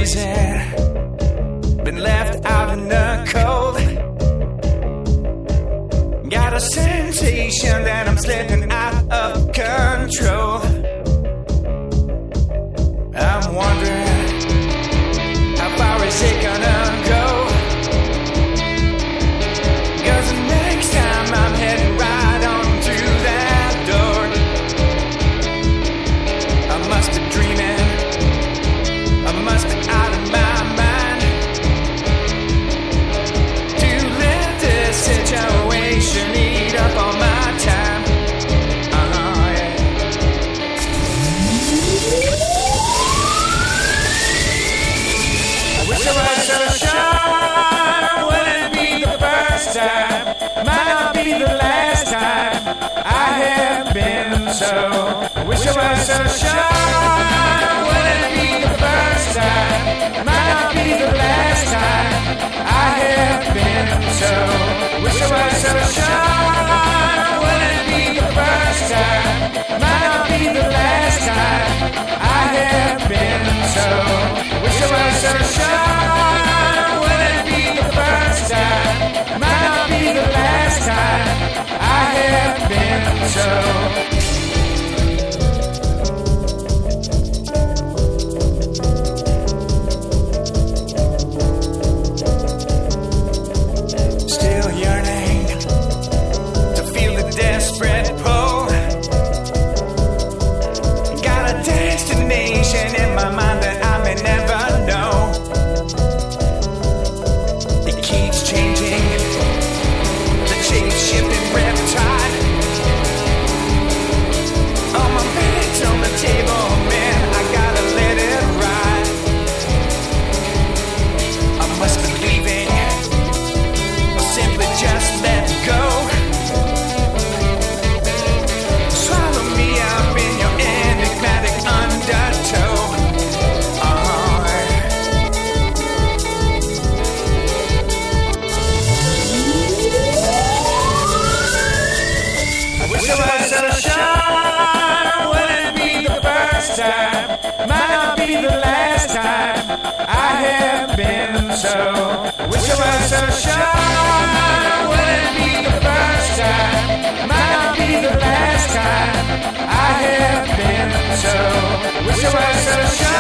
it? Been left out in the cold. Got a sensation that I'm slipping out of control. I'm wondering, how far is it gonna go? 'Cause the next time I'm heading right on through that door. I must be dreaming, I must be out of my mind to let this situation eat up all my time. Yeah. I wish I was sunshine. Will it be the first time? Might not be the last time I have been so. I wish I was sunshine. Will it be the first time? Might not be the last time I have been so. I wish I was sunshine. Will it be the first time? Might not be the last time I have been so. I wish I was sunshine. Will it be the first time? Might not be the last time I have been so. Still yearning to feel the desperate pull. Got a destination in my mind that I may never know. It keeps changing, the shape-shifting riptide. All my bags on the table, man, I gotta let it ride. I must be leaving, or simply just let go. Swallow me up in your enigmatic undertow. I wish I was sunshine. Will it be the first time? Might not be the last time I have been so. I wish I was sunshine. Will it be the first time? Might not be the last time I have been so. I wish I was sunshine.